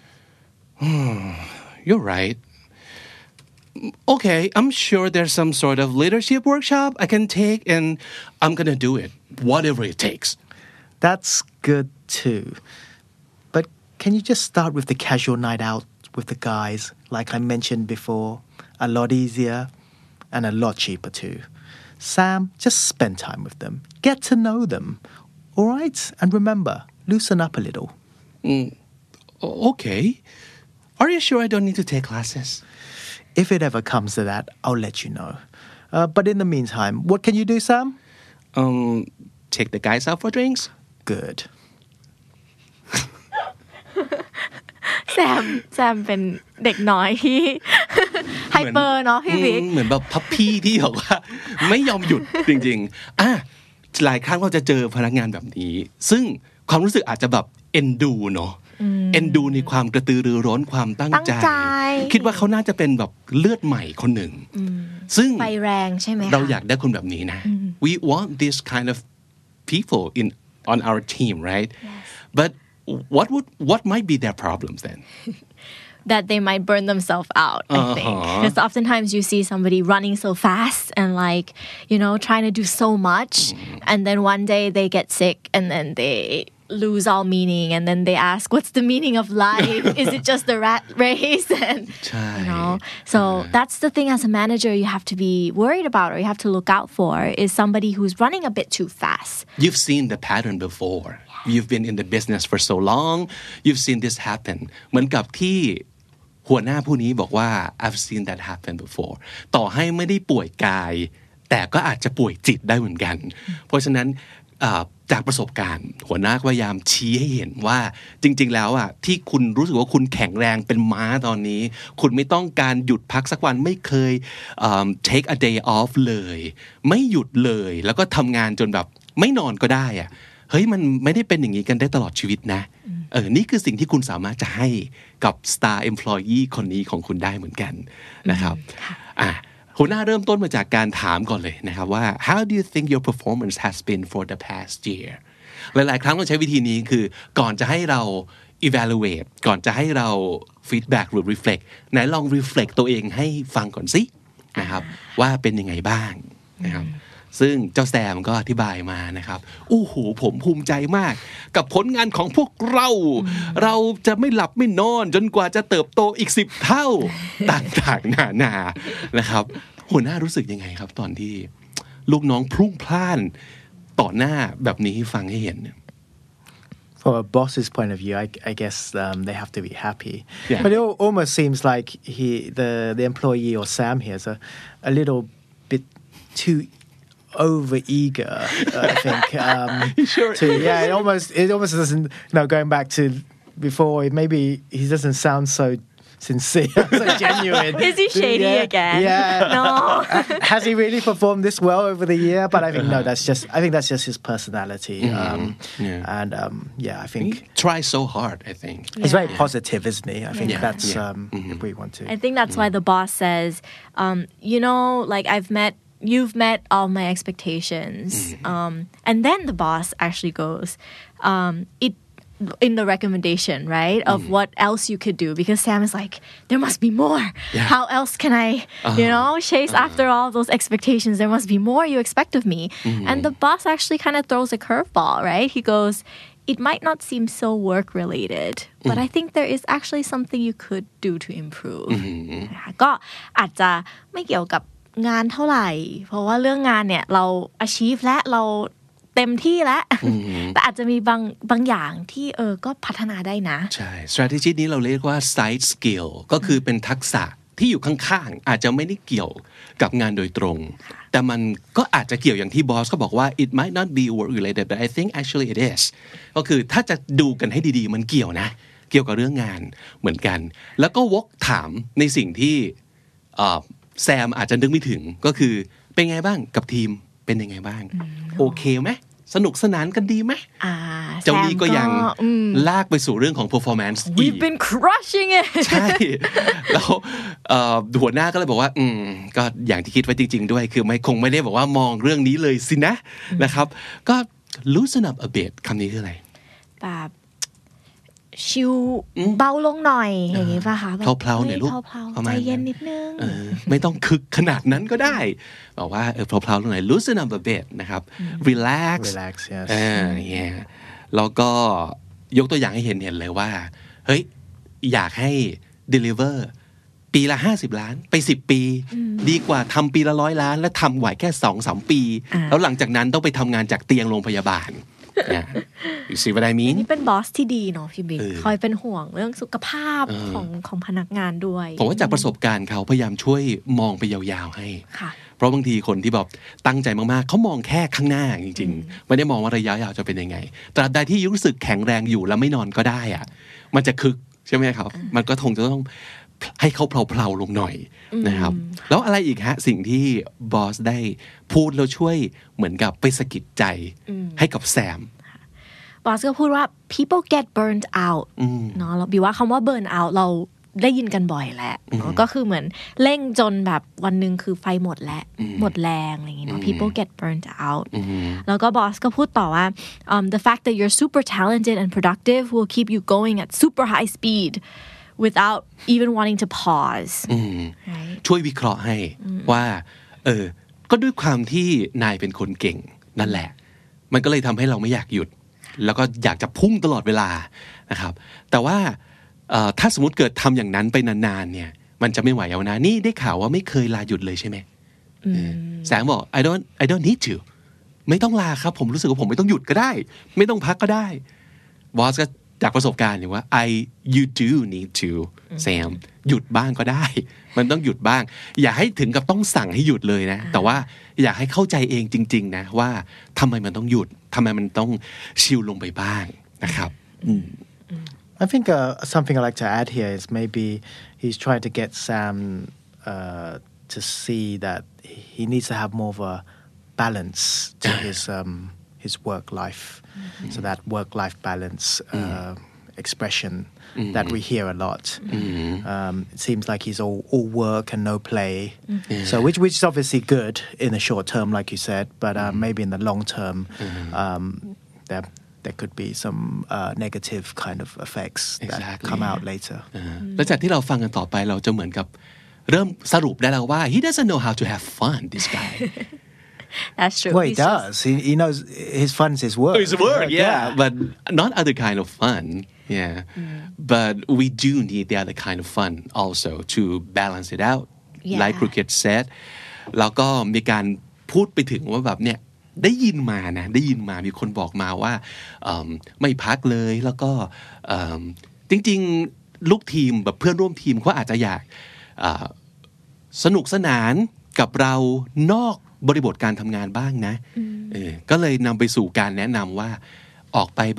you're right. Okay, I'm sure there's some sort of leadership workshop I can take and I'm gonna do it, whatever it takes. That's good too. But can you just start with the casual night out with the guys, like I mentioned before? A lot easier and a lot cheaper too. Sam, just spend time with them. Get to know them. All right? And remember, loosen up a little. Mm, okay. Are you sure I don't need to take classes? If it ever comes to that, I'll let you know. Uh, but in the meantime, what can you do, Sam? Um, take the guys out for drinks? Good. แซมแซมเป็นเด็กน้อยที่ ไฮเปอร์เนาะพี่บิ๊กเหมือนแบบพับพี่ที่บอกว่า ไม่ยอมหยุดจริงๆอ่ะหลายครั้งเราจะเจอพนักงานแบบนี้ซึ่งความรู้สึกอาจจะแบบเอ็นดูเนาะเอ็นดูในความกระตือรือร้นความตั้งใจคิดว่าเขาน่าจะเป็นแบบเลือดใหม่คนหนึ่งซึ่งไฟแรงใช่ไหมคะเราอยากได้คนแบบนี้นะ we want this kind of people in on our team right but what would what might be their problems then that they might burn themselves out I think Uh-huh. because oftentimes you see somebody running so fast and like you know trying to do so much and then one day they get sick and then they lose all meaning and then they ask what's the meaning of life is it just the rat race and ใช่ you know so that's the thing as a manager you have to be worried about or you have to look out for is somebody who's running a bit too fast You've seen the pattern before You've been in the business for so long You've seen this happen เหมือนกับที่หัวหน้าผู้นี้บอกว่า I've seen that happen before ต่อให้ไม่ได้ป่วยกายแต่ก็อาจจะป่วยจิตได้เหมือนกันเพราะฉะนั้นจากประสบการณ์หัวหน้าพยายามชี้ให้เห็นว่าจริงๆแล้วอ่ะที่คุณรู้สึกว่าคุณแข็งแรงเป็นม้าตอนนี้คุณไม่ต้องการหยุดพักสักวันไม่เคย take a day off เลยไม่หยุดเลยแล้วก็ทำงานจนแบบไม่นอนก็ได้อ่ะเฮ้ยมันไม่ได้เป็นอย่างนี้กันได้ตลอดชีวิตนะเออนี่คือสิ่งที่คุณสามารถจะให้กับ star employee คนนี้ของคุณได้เหมือนกันนะครับอ่ะหัวหน้าเริ่มต้นมาจากการถามก่อนเลยนะครับว่า how do you think your performance has been for the past year หลายๆครั้งเราใช้วิธีนี้คือก่อนจะให้เรา evaluate ก่อนจะให้เรา feedback หรือ reflect ไหนลอง reflect ตัวเองให้ฟังก่อนสินะครับว่าเป็นยังไงบ้างนะครับซึ่งเจ้าแซมก็อธิบายมานะครับโอ้โหผมภูมิใจมากกับผลงานของพวกเราเราจะไม่หลับไม่นอนจนกว่าจะเติบโตอีกสิบเท่าต่างๆนานานะครับหัวหน้ารู้สึกยังไงครับตอนที่ลูกน้องพลุ่งพล่านต่อหน้าแบบนี้ให้ฟังให้เห็น From a boss's point of view, I, I guess um, they have to be happy. Yeah. But it almost seems like he, the, the employee or Sam here is a, a little bit too over eager. Uh, I think. Um, sure. To, yeah, it almost it almost doesn't. You know, going back to before, maybe he doesn't sound so sincere, so genuine. Is he shady yeah, again? Yeah. No. Has he really performed this well over the year? But I think no, that's just I think that's just his personality. Mm-hmm. Um, yeah. And um, yeah, I think he tries so hard. I think he's yeah. very positive, isn't he? I think yeah. that's yeah. um, mm-hmm. if we want to. I think that's mm-hmm. why the boss says, um, you know, like I've met. You've met all my expectations. Mm-hmm. Um, and then the boss actually goes, um, it in the recommendation, right, of mm-hmm. what else you could do. Because Sam is like, there must be more. Yeah. How else can I, uh-huh. you know, chase uh-huh. after all those expectations? There must be more you expect of me. Mm-hmm. And the boss actually kind of throws a curveball, right? He goes, it might not seem so work-related, but mm-hmm. I think there is actually something you could do to improve. Mm-hmm. ก็อาจจะไม่เกี่ยวกับงานเท่าไหร่เพราะว่าเรื่องงานเนี่ยเรา achieve และเราเต็มที่แล้วแต่อาจจะมีบางบางอย่างที่เออก็พัฒนาได้นะใช่ strategy นี้เราเรียกว่า side skill ก็คือเป็นทักษะที่อยู่ข้างๆอาจจะไม่ได้เกี่ยวกับงานโดยตรงแต่มันก็อาจจะเกี่ยวอย่างที่บอสก็บอกว่า it might not be work related but I think actually it is ก็คือถ้าจะดูกันให้ดีๆมันเกี่ยวนะเกี่ยวกับเรื่องงานเหมือนกันแล้วก็วกถามในสิ่งที่แซมอาจจะนึกไม่ถึงก็คือเป็นไงบ้างกับทีมเป็นยังไงบ้างโอเคไหมสนุกสนานกันดีไหมเจ้านี้ก็ยังลากไปสู่เรื่องของ performance We've been crushing it ใช่แล้วหัวหน้าก็เลยบอกว่าอืมก็อย่างที่คิดไว้จริงๆด้วยคือไม่คงไม่ได้บอกว่ามองเรื่องนี้เลยสินะนะครับก็ loosen up a bit คำนี้คืออะไรแบบชิวเบาลงหน่อยอย่างนี้ป่ะคะเพลาๆหน่อยลูกใจเย็นนิดนึงไม่ต้องคึกขนาดนั้นก็ได้บอกว่าเออเพลาๆลงหน่อย loosen up a bit นะครับ relax relax yes เออ yeah แล้วก็ยกตัวอย่างให้เห็นเห็นเลยว่าเฮ้ยอยากให้ deliver ปีละห้าสิบล้านไปสิบปีดีกว่าทำปีละร้อยล้านและทำไหวแค่ สองถึงสาม ปีแล้วหลังจากนั้นต้องไปทำงานจากเตียงโรงพยาบาลYeah. You see what I mean? นี่เป็นบอสที่ดีเนาะพี่บิ๊กคอยเป็นห่วงเรื่องสุขภาพของของพนักงานด้วยผมว่าจากประสบการณ์เขาพยายามช่วยมองไปยาวๆให้เพราะบางทีคนที่แบบตั้งใจมากๆเขามองแค่ข้างหน้าจริงๆไม่ได้มองว่าระยะยาวจะเป็นยังไงตราบใดที่รู้สึกแข็งแรงอยู่แล้วไม่นอนก็ได้อะมันจะคึกใช่ไหมครับมันก็คงจะต้องให้เขาเพลาๆลงหน่อยนะครับแล้วอะไรอีกฮะสิ่งที่บอสได้พูดแล้วช่วยเหมือนกับไปสะกิดใจให้กับแซมบอสก็พูดว่า people get burned out เนาะเราบีว่าคำว่า burn out เราได้ยินกันบ่อยแหละเนาะก็คือเหมือนเร่งจนแบบวันนึงคือไฟหมดแล้วหมดแรงอะไรอย่างเงี้ยเนาะ people get burned out แล้วก็บอสก็พูดต่อว่า um, the fact that you're super talented and productive will keep you going at super high speed without even wanting to pause ช่วยวิเคราะห์ให้ว่าเออก็ด้วยความที่นายเป็นคนเก่งนั่นแหละมันก็เลยทำให้เราไม่อยากหยุดแล้วก็อยากจะพุ่งตลอดเวลานะครับแต่ว่าถ้าสมมติเกิดทำอย่างนั้นไปนานๆเนี่ยมันจะไม่ไหวเอานะนี่ได้ข่าวว่าไม่เคยลาหยุดเลยใช่ไหมแสงบอก I don't I don't need to ไม่ต้องลาครับผมรู้สึกว่าผมไม่ต้องหยุดก็ได้ไม่ต้องพักก็ได้บอสก็จากประสบการณ์อย่างว่า I you do need to Sam หยุดบ้างก็ได้มันต้องหยุดบ้างอย่าให้ถึงกับต้องสั่งให้หยุดเลยนะแต่ว่าอยากให้เข้าใจเองจริงๆนะว่าทำไมมันต้องหยุดทำไมมันต้องชิลลงไปบ้างนะครับ I think uh, something I'd like to add here is maybe he's trying to get Sam uh, to see that he needs to have more of a balance to his um, his work life mm-hmm. so that work life balance uh, mm. expression mm-hmm. that we hear a lot mm-hmm. um, it seems like he's all, all work and no play mm-hmm. yeah. so which which is obviously good in the short term like you said but uh, mm-hmm. maybe in the long term mm-hmm. um, there there could be some uh, negative kind of effects exactly. that come out later แล้วจากที่เราฟังกันต่อไปเราจะเหมือนกับเริ่มสรุปได้แล้วว่า he doesn't know how to have fun this guy That's true. Well, he He's just- does. He, he knows his fun is his work. It's a word, yeah, but not other kind of fun. Yeah, but we do need the other kind of fun also to balance it out. Yeah. Like Cricket said แล้วก็มีการพูดไปถึงว่าแบบเนี่ยได้ยินมานะได้ยินมามีคนบอกมาว่าเอิ่มไม่พักเลยแล้วก็เอิ่มจริงๆลูกทีมแบบเพื่อนร่วมทีมเขาอาจจะอยากอ่าสนุกสนานกับเรานอกบริบทการทำงานบ้างนะเออก็เลยนำไปสู่การแนะนำว่าออกไปแบบ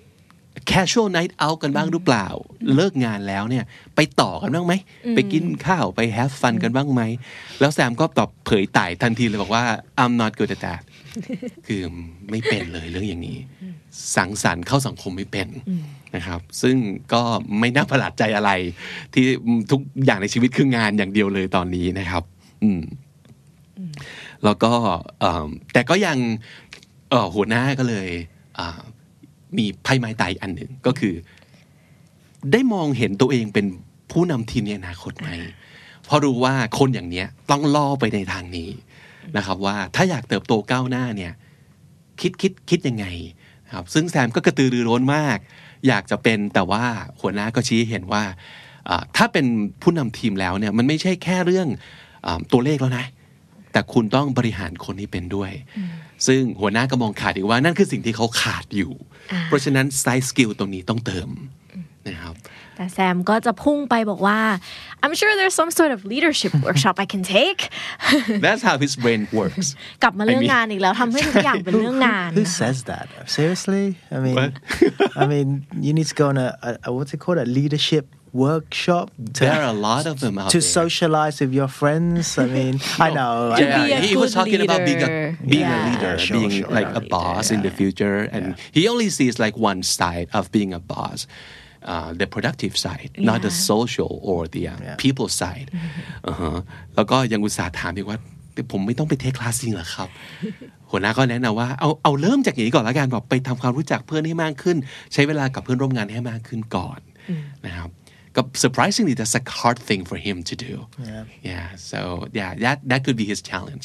casual night out กันบ้างหรือเปล่าเลิกงานแล้วเนี่ยไปต่อกันบ้างไหมไปกินข้าวไป have fun กันบ้างไหมแล้วแซมก็ตอบเผยไต่ทันทีเลยบอกว่า I'm not good at that คือไม่เป็นเลยเรื่องอย่างนี้สังสรรค์เข้าสังคมไม่เป็นนะครับซึ่งก็ไม่น่าประหลาดใจอะไรที่ทุกอย่างในชีวิตคืองานอย่างเดียวเลยตอนนี้นะครับอืมแล้วก็เอิ่มแต่ก็ยังเอ่อหัวหน้าก็เลยอ่ามีไพ่ไม้ตายอันหนึ่งก็คือได้มองเห็นตัวเองเป็นผู้นำทีมในอนาคตไหมเพราะรู้ว่าคนอย่างเนี้ยต้องล่อไปในทางนี้นะครับว่าถ้าอยากเติบโตก้าวหน้าเนี่ยคิดคิดคิดยังไงครับซึ่งแซมก็กระตือรือร้นมากอยากจะเป็นแต่ว่าหัวหน้าก็ชี้เห็นว่าถ้าเป็นผู้นำทีมแล้วเนี่ยมันไม่ใช่แค่เรื่องตัวเลขแล้วนะแต่คุณต้องบริหารคนให้เป็นด้วยซึ่งหัวหน้าก็มองขาดอีกว่านั่นคือสิ่งที่เขาขาดอยู่เพราะฉะนั้น side skill ตรงนี้ต้องเติมนะครับแต่แซมก็จะพุ่งไปบอกว่า I'm sure there's some sort of leadership workshop I can take That's how his brain works กลับมาเรื่องงานอีกแล้วทำให้ทุกอย่างเป็นเรื่องงาน Who says that? Seriously? I mean, I mean, you need to go on a, a what's it called? A leadership workshop to, there are a lot of them out to there. socialize with your friends. I mean, I know. To Yeah, be a he was good talking about being a leader. being Yeah. a leader, Sure, being sure. like a boss in the future, and he only sees like one side of being a boss, uh, the productive side, not the Yeah. social or the uh, Yeah. people side. อ่าฮะแล้วก็ยังอุตส่าห์ถามอีกว่าผมไม่ต้องไปเทคคลาสจริงเหรอครับ หัวหน้าก็แนะนำว่าเอาเอาเริ่มจากอย่างนี้ก่อนละกันแบบไปทำความรู้จักเพื่อนให้มากขึ้นใช้เวลากับเพื่อนร่วมงานให้มากขึ้นก่อนนะครับก็ surprisingly that's a hard thing for him to do Yeah. yeah so yeah that that could be his challenge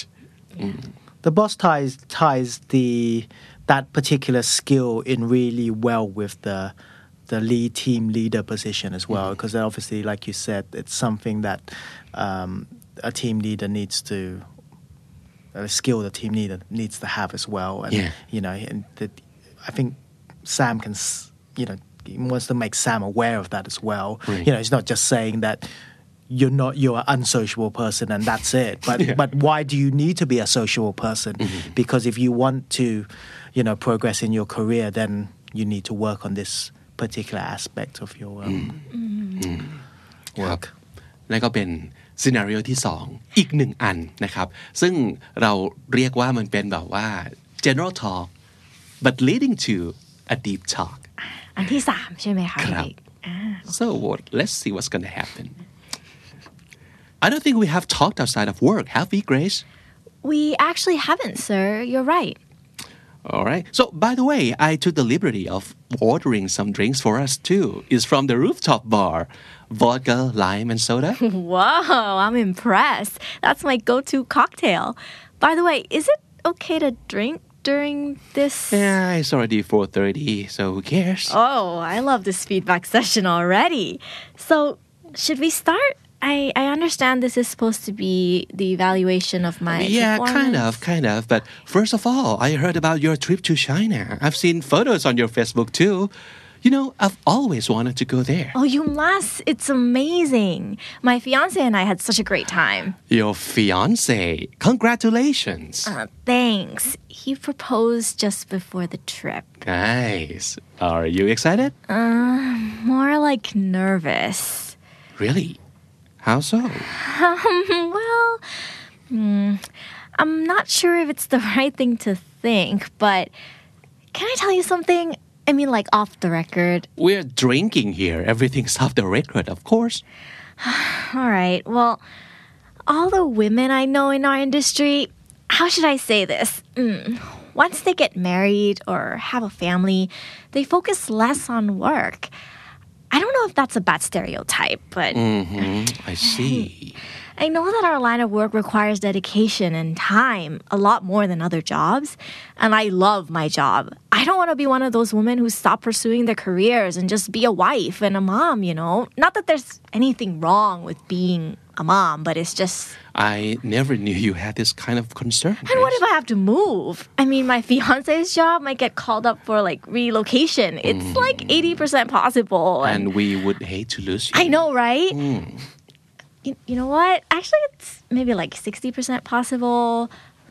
The boss ties ties the that particular skill in really well with the the lead team leader position as well, because mm-hmm. obviously, like you said, it's something that um, a team leader needs to a skill the team leader needs to have as well. And yeah. you know, and the, I think Sam can, you know, he wants to make Sam aware of that as well. Right. You know, it's not just saying that you're not you're an unsociable person and that's it. But yeah. but why do you need to be a sociable person? Mm-hmm. Because if you want to, you know, progress in your career, then you need to work on this particular aspect of your um, mm. work. นั่นก็เป็นซีนาริโอที่สองอีกหนึ่งอันนะครับซึ่งเราเรียกว่ามันเป็นแบบว่า general talk but leading to a deep talk อันที่สามใช่ไหมคะครับเด็กอ่า so what let's see what's going to happen I don't think we have talked outside of work have we Grace We actually haven't sir you're right All right. So, by the way, I took the liberty of ordering some drinks for us too. It's from the rooftop bar. Vodka, lime, and soda. Whoa, I'm impressed. That's my go-to cocktail. By the way, is it okay to drink during this? Yeah, it's already four thirty, so who cares? Oh, I love this feedback session already. So, should we start? I, I understand this is supposed to be the evaluation of my Yeah, performance. kind of, kind of. But first of all, I heard about your trip to China. I've seen photos on your Facebook too. You know, I've always wanted to go there. Oh, you must. It's amazing. My fiance and I had such a great time. Your fiance. Congratulations. Uh, thanks. He proposed just before the trip. Nice. Are you excited? Uh, more like nervous. Really? How so? Um, well, mm, I'm not sure if it's the right thing to think, but can I tell you something? I mean, like off the record. We're drinking here. Everything's off the record, of course. All right. Well, all the women I know in our industry, how should I say this? Mm, once they get married or have a family, they focus less on work. I don't know if that's a bad stereotype, but Mm-hmm. I see. I know that our line of work requires dedication and time a lot more than other jobs. And I love my job. I don't want to be one of those women who stop pursuing their careers and just be a wife and a mom, you know? Not that there's anything wrong with being a mom, but it's just... I never knew you had this kind of concern. And what if I have to move? I mean, my fiance's job might get called up for like relocation. It's mm. like eighty percent possible. And, and we would hate to lose you. I know, right? Mm. You, you know what? Actually, it's maybe like sixty percent possible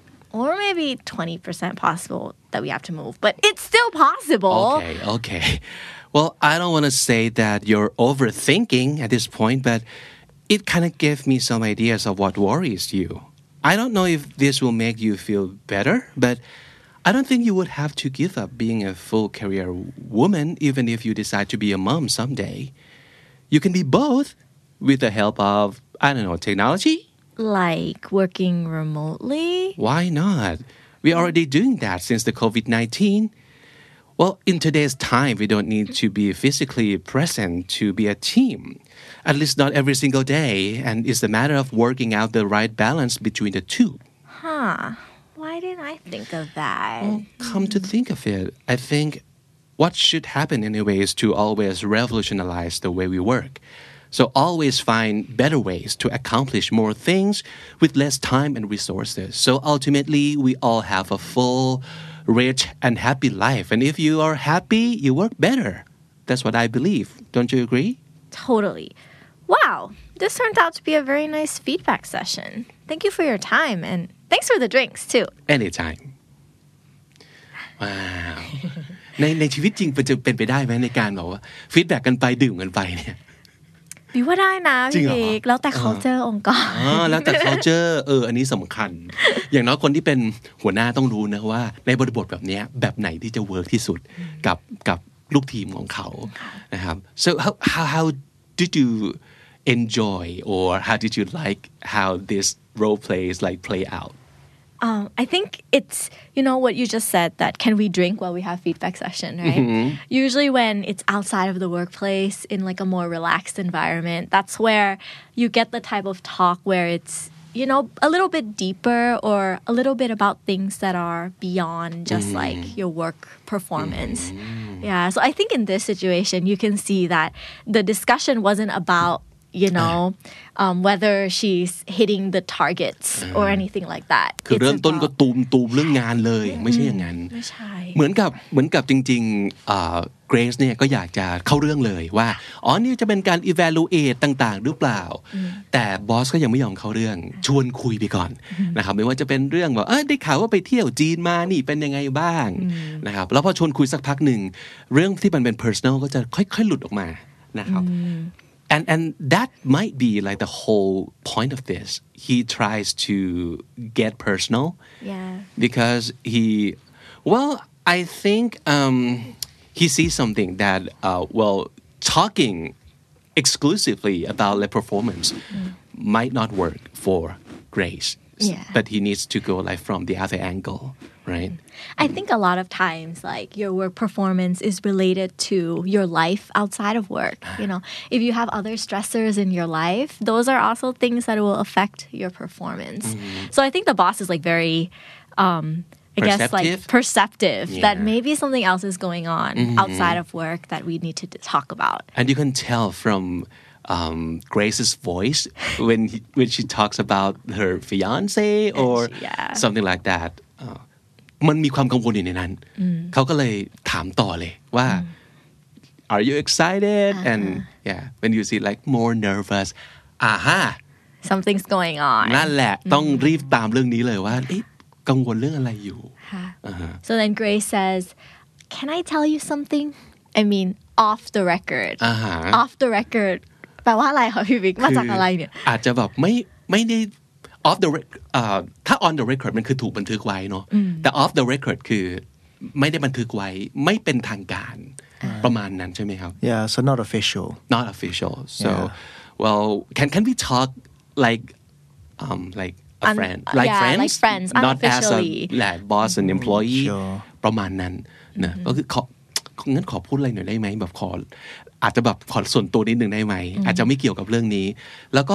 or maybe twenty percent possible that we have to move. But it's still possible. Okay, okay. Well, I don't want to say that you're overthinking at this point, but it kind of gave me some ideas of what worries you. I don't know if this will make you feel better, but I don't think you would have to give up being a full career woman even if you decide to be a mom someday. You can be both with the help of, I don't know, technology? Like working remotely? Why not? We're already doing that since the covid nineteen. Well, in today's time, we don't need to be physically present to be a team. At least not every single day. And it's a matter of working out the right balance between the two. Huh. Why didn't I think of that? Well, come to think of it, I think what should happen anyway is to always revolutionize the way we work. So always find better ways to accomplish more things with less time and resources. So ultimately, we all have a full, rich, and happy life. And if you are happy, you work better. That's what I believe. Don't you agree? Totally. Wow. This turned out to be a very nice feedback session. Thank you for your time and thanks for the drinks too. Anytime. ว้าว ในในชีวิตจริงจะเป็นไปได้ไหมในการบอกว่าฟีดแบ็กกันไปดื่มกันไปเนี่ยวิว่าได้นะพี่บิ๊กแล้วแต่ culture องค์กรอ๋อแล้วแต่ culture เอออันนี้สำคัญอย่างน้อยคนที่เป็นหัวหน้าต้องรู้นะว่าในบริบทแบบนี้แบบไหนที่จะเวิร์กที่สุดกับกับลูกทีมของเขานะครับ so how how how did you enjoy or how did you like how this role plays like play out Um, I think it's, you know, what you just said, that can we drink while we have feedback session, right? Mm-hmm. Usually when it's outside of the workplace in like a more relaxed environment, that's where you get the type of talk where it's, you know, a little bit deeper or a little bit about things that are beyond just mm-hmm. like your work performance. Mm-hmm. Yeah. So I think in this situation, you can see that the discussion wasn't about, you know, um, whether she's hitting the targets or anything like that. คือเริ่มต้นก็ตูมตูมเรื่องงานเลยไม่ใช่อย่างนั้นไม่ใช่เหมือนกับเหมือนกับจริงๆอ่าเกรซเนี่ยก็อยากจะเข้าเรื่องเลยว่าอ๋อนี่จะเป็นการ evaluate ต่างๆหรือเปล่าแต่บอสก็ยังไม่ยอมเข้าเรื่องชวนคุยไปก่อนนะครับไม่ว่าจะเป็นเรื่องว่าเออได้ข่าวว่าไปเที่ยวจีนมานี่เป็นยังไงบ้างนะครับแล้วพอชวนคุยสักพักหนึ่งเรื่องที่มันเป็น personal ก็จะค่อยๆหลุดออกมานะครับAnd and that might be like the whole point of this. He tries to get personal. Yeah. Because he, well, I think um, he sees something that, uh, well, talking exclusively about the performance mm. might not work for Grace. Yeah. But he needs to go like from the other angle, right? I think a lot of times like your work performance is related to your life outside of work. You know, if you have other stressors in your life, those are also things that will affect your performance. Mm-hmm. So I think the boss is like very, um, I perceptive? guess like perceptive yeah. that maybe something else is going on mm-hmm. outside of work that we need to talk about. And you can tell from Um, Grace's voice when he, when she talks about her fiance or yeah. something like that มันมีความกังวลอยู่ในนั้นเขาก็เลยถามต่อเลยว่า are you excited uh-huh. and yeah when you see like more nervous อ่าฮะ something's going on นั่นแหละต้องรีบตามเรื่องนี้เลยว่ากังวลเรื่องอะไรอยู่ uh-huh. So then Grace says can I tell you something I mean off the record uh-huh. off the recordแปลว่าอะไรคะพี่บิ๊กมาจากอะไรเนี่ยอาจจะแบบไม่ไม่ได้ off the record ถ้า on the record มันคือถูกบันทึกไว้เนาะแต่ off the record คือไม่ได้บันทึกไว้ไม่เป็นทางการประมาณนั้นใช่ไหมครับ Yeah so not official not official so yeah. well can can we talk like um like a Un, friend like yeah, friends like friends not as a like boss and employee sure. ประมาณนั้นนะก็คือของั้นขอพูดอะไรหน่อยได้ไหมแบบขออาจจะแบบขอส่วนตัวนิดนึงได้ไหมอาจจะไม่เกี่ยวกับเรื่องนี้แล้วก็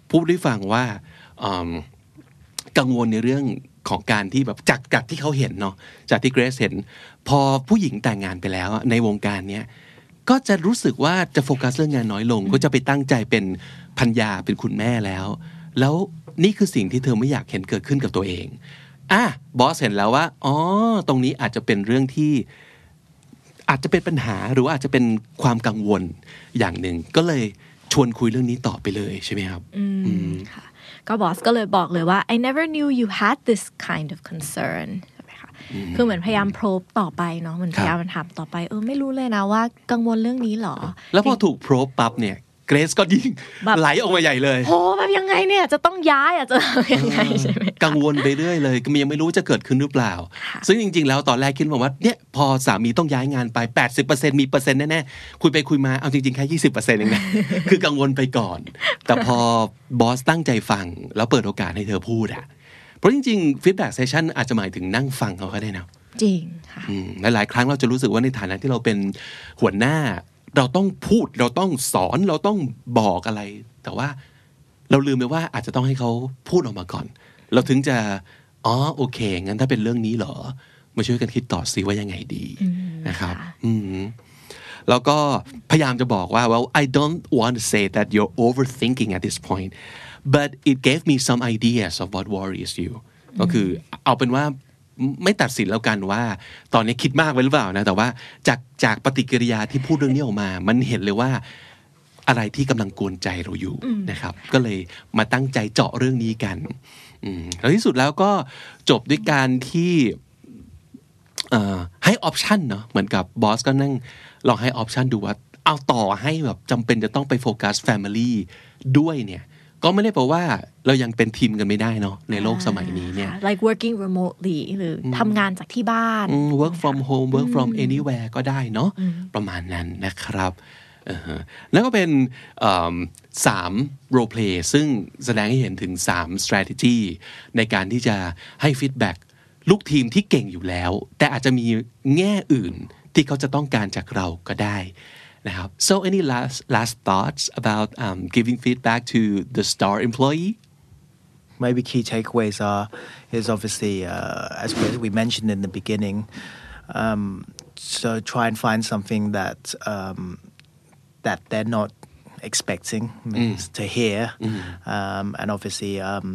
พูดให้ฟังว่ากังวลในเรื่องของการที่แบบจากจากที่เขาเห็นเนาะจากที่เกรซเห็นพอผู้หญิงแต่งงานไปแล้วในวงการเนี้ยก็จะรู้สึกว่าจะโฟกัสเรื่องงานน้อยลงก็จะไปตั้งใจเป็นภรรยาเป็นคุณแม่แล้วแล้วนี่คือสิ่งที่เธอไม่อยากเห็นเกิดขึ้นกับตัวเองอ่ะบอสเห็นแล้วว่าอ๋อตรงนี้อาจจะเป็นเรื่องที่อาจจะเป็นปัญหาหรือว่าอาจจะเป็นความกังวลอย่างหนึ่งก็เลยชวนคุยเรื่องนี้ต่อไปเลยใช่ไหมครับอืมค่ะก็บอสก็เลยบอกเลยว่า I never knew you had this kind of concern ใช่ไหมคะคือเหมือนพยายามโพรบต่อไปเนาะเหมือนพยายามถามต่อไปเออไม่รู้เลยนะว่ากังวลเรื่องนี้หรอแล้วพอถูกโพรบปั๊บเนี่ยเกรซก็ยิ่งไหลออกมาใหญ่เลยโหแบบยังไงเนี่ยจะต้องย้ายอ่ะจะยังไงใช่ไหมกังวลไปเรื่อยเลยก็ยังไม่รู้จะเกิดขึ้นหรือเปล่าซึ่งจริงๆแล้วตอนแรกคิดว่าเนี่ยพอสามีต้องย้ายงานไป แปดสิบเปอร์เซ็นต์ มีเปอร์เซ็นต์แน่ๆคุยไปคุยมาเอาจริงๆแค่ ยี่สิบเปอร์เซ็นต์ เองนะคือกังวลไปก่อนแต่พอบอสตั้งใจฟังแล้วเปิดโอกาสให้เธอพูดอ่ะเพราะจริงๆ feedback session อาจจะหมายถึงนั่งฟังเขาก็ได้นะจริงค่ะหลายๆครั้งเราจะรู้สึกว่าในฐานะที่เราเป็นหัวหน้าเราต้องพูดเราต้องสอนเราต้องบอกอะไรแต่ว่าเราลืมไปว่าอาจจะต้องให้เขาพูดออกมาก่อนเราถึงจะอ๋อโอเคงั้นถ้าเป็นเรื่องนี้เหรอมาช่วยกันคิดต่อสิว่ายังไงดีนะครับแล้วก็พยายามจะบอกว่า well I don't want to say that you're overthinking at this point but it gave me some ideas of what worries you ก็คือเอาเป็นว่าไม่ตัดสินแล้วกันว่าตอนนี้คิดมากไปหรือเปล่านะแต่ว่าจากจากปฏิกิริยาที่พูดเรื่องนี้ออกมามันเห็นเลยว่าอะไรที่กำลังกวนใจเราอยู่นะครับก็เลยมาตั้งใจเจาะเรื่องนี้กันแล้วที่สุดแล้วก็จบด้วยการที่ให้ออปชันเนาะเหมือนกับบอสก็นั่งลองให้ออปชันดูว่าเอาต่อให้แบบจำเป็นจะต้องไปโฟกัสแฟมิลี่ด้วยเนี่ยก็ไม่ได้แปลว่าเรายังเป็นทีมกันไม่ได้เนาะในโลกสมัยนี้เนี่ย like working remotely หรือทำงานจากที่บ้าน work from home work from anywhere ก็ได้เนาะประมาณนั้นนะครับแล้วก็เป็นสาม role play ซึ่งแสดงให้เห็นถึงสาม strategy ในการที่จะให้ feedback ลูกทีมที่เก่งอยู่แล้วแต่อาจจะมีแง่อื่นที่เขาจะต้องการจากเราก็ได้นะครับ so any last last thoughts about um, giving feedback to the star employee maybe key takeaways are is obviously uh, as we mentioned in the beginning um, so try and find something that um, that they're not expecting mm. to hear mm. um, and obviously um,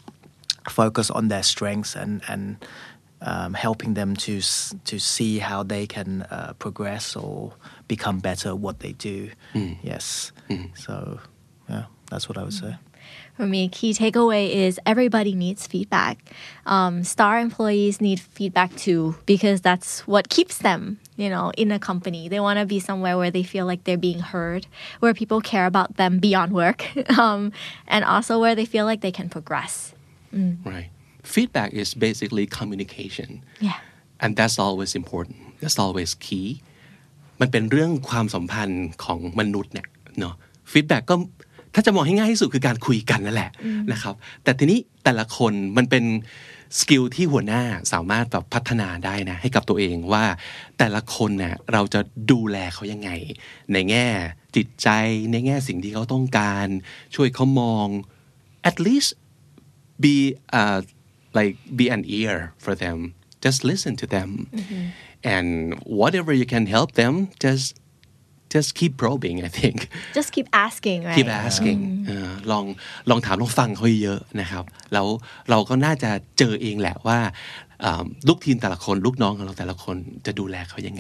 focus on their strengths and and Um, helping them to to see how they can uh, progress or become better at what they do. Mm. Yes. Mm. So, yeah, that's what I would say. For me, key takeaway is everybody needs feedback. Um, star employees need feedback too because that's what keeps them, you know, in a company. They want to be somewhere where they feel like they're being heard, where people care about them beyond work, um, and also where they feel like they can progress. Mm. Right.Feedback is basically communication. Yeah. And that's always important. That's always key. มันเป็นเรื่องความสัมพันธ์ของมนุษย์เนี่ยเนาะ feedback ก็ถ้าจะมองให้ง่ายที่สุดคือการคุยกันนั่นแหละนะครับแต่ทีนี้แต่ละคนมันเป็นสกิลที่หัวหน้าสามารถแบบพัฒนาได้นะให้กับตัวเองว่าแต่ละคนเนี่ยเราจะดูแลเขายังไงในแง่จิตใจในแง่สิ่งที่เขาต้องการช่วยเขามอง at least be uh like be an ear for them just listen to them mm-hmm. and whatever you can help them just just keep probing I think just keep asking right keep asking ลองลองถามลองฟังเขาเยอะนะครับแล้วเราก็น่าจะเจอเองแหละว่าลูกทีมแต่ละคนลูกน้องของเราแต่ละคนจะดูแลเขายังไง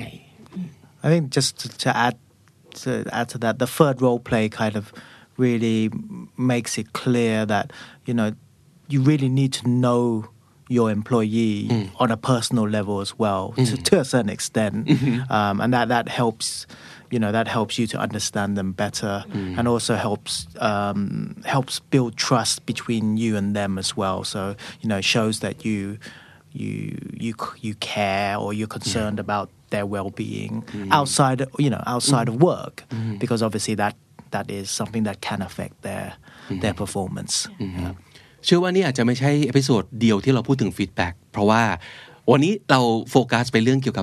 I think just to, to add to add to that the third role play kind of really makes it clear that you know you really need to know your employee mm. on a personal level as well mm. to, to a certain extent mm-hmm. um, and that that helps you know that helps you to understand them better mm. and also helps um, helps build trust between you and them as well so you know shows that you you you you care or you're concerned yeah. about their well-being mm. outside you know outside mm. of work mm. because obviously that that is something that can affect their mm. their performance mm-hmm. yeah. เชื่อว่านี่อาจจะไม่ใช่เอพิโซดเดียวที่เราพูดถึงฟีดแบ็กเพราะว่าวันนี้เราโฟกัสไปเรื่องเกี่ยวกับแบบ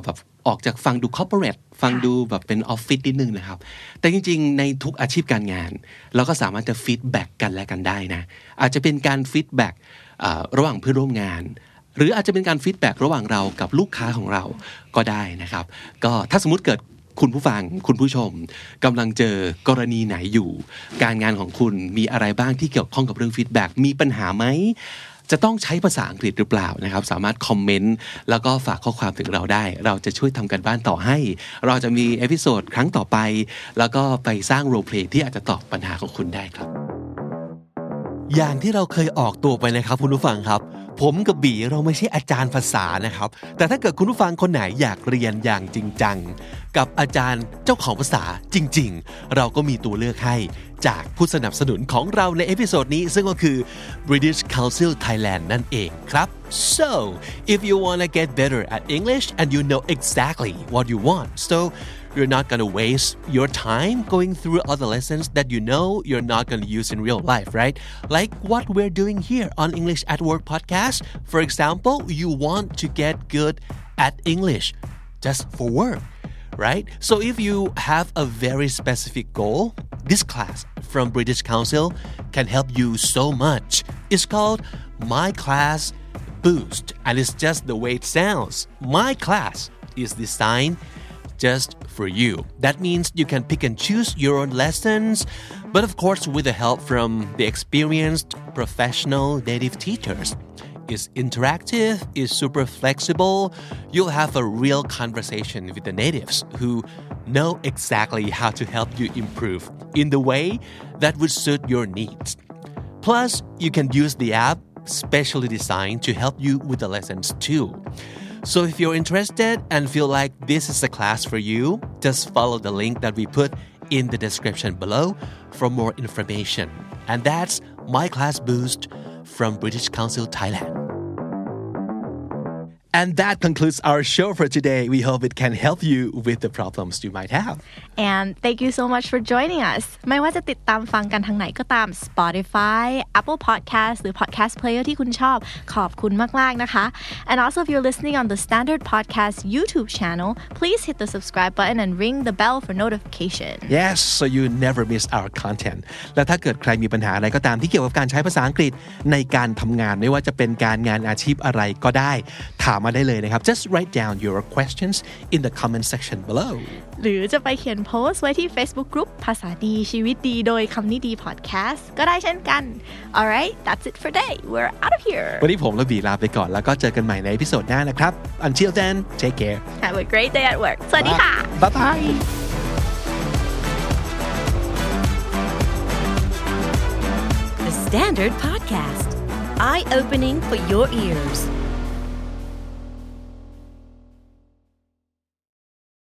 ออกจากฟังดู corporate ฟังดูแบบเป็นออฟฟิศนิดนึงนะครับแต่จริงๆในทุกอาชีพการงานเราก็สามารถจะฟีดแบ็กกันและกันได้นะอาจจะเป็นการฟีดแบ็กระหว่างเพื่อนร่วมงานหรืออาจจะเป็นการฟีดแบ็กระหว่างเรากับลูกค้าของเราก็ได้นะครับก็ถ้าสมมุติเกิดคุณผู้ฟังคุณผู้ชมกำลังเจอกรณีไหนอยู่การงานของคุณมีอะไรบ้างที่เกี่ยวข้องกับเรื่องฟีดแบ็กมีปัญหาไหมจะต้องใช้ภาษาอังกฤษหรือเปล่านะครับสามารถคอมเมนต์แล้วก็ฝากข้อความถึงเราได้เราจะช่วยทำกันบ้านต่อให้เราจะมีเอพิโซดครั้งต่อไปแล้วก็ไปสร้างโรลเพลย์ที่อาจจะตอบปัญหาของคุณได้ครับอย่างที่เราเคยออกตัวไปนะครับคุณผู้ฟังครับผมกับบีเราไม่ใช่อาจารย์ภาษานะครับแต่ถ้าเกิดคุณผู้ฟังคนไหนอยากเรียนอย่างจริงจังกับอาจารย์เจ้าของภาษาจริงๆเราก็มีตัวเลือกให้จากผู้สนับสนุนของเราในเอพิโซดนี้ซึ่งก็คือ British Council Thailand นั่นเองครับ so if you want to get better at English and you know exactly what you want so you're not going to waste your time going through all the lessons that you know you're not going to use in real life, right? Like what we're doing here on English at Work podcast. For example, you want to get good at English just for work, right? So if you have a very specific goal, this class from British Council can help you so much. It's called My Class Boost, and it's just the way it sounds. My class is designed just for you. That means you can pick and choose your own lessons, but of course with the help from the experienced professional native teachers. It's interactive, it's super flexible. You'll have a real conversation with the natives who know exactly how to help you improve in the way that would suit your needs. Plus, you can use the app specially designed to help you with the lessons too.So if you're interested and feel like this is a class for you, just follow the link that we put in the description below for more information. And that's My Class Boost from British Council Thailand. And that concludes our show for today. We hope it can help you with the problems you might have. And thank you so much for joining us. ไม่ว่าจะติดตามฟังกันทางไหนก็ตาม Spotify, Apple Podcast หรือ Podcast Player ที่คุณชอบขอบคุณมากๆนะคะ And also if you're listening on the Standard Podcast YouTube channel, please hit the subscribe button and ring the bell for notification. Yes, so you never miss our content. และถ้าเกิดใครมีปัญหาอะไรก็ตามที่เกี่ยวกับการใช้ภาษาอังกฤษในการทำงานไม่ว่าจะเป็นการงานอาชีพอะไรก็ได้ถามมาได้เลยนะครับ Just write down your questions in the comment section below หรือจะไปเขียนโพสต์ไว้ที่ Facebook Group ภาษาดีชีวิตดีโดยคำนี้ดี Podcast ก็ได้เช่นกัน Alright, that's it for today. We're out of here. วันนี้ผมและบีลาไปก่อนแล้วก็เจอกันใหม่ในเอพิโซดหน้านะครับ Until then, take care. Have a great day at work. สวัสดีค่ะ Bye bye. The Standard Podcast. Eye-opening for your ears.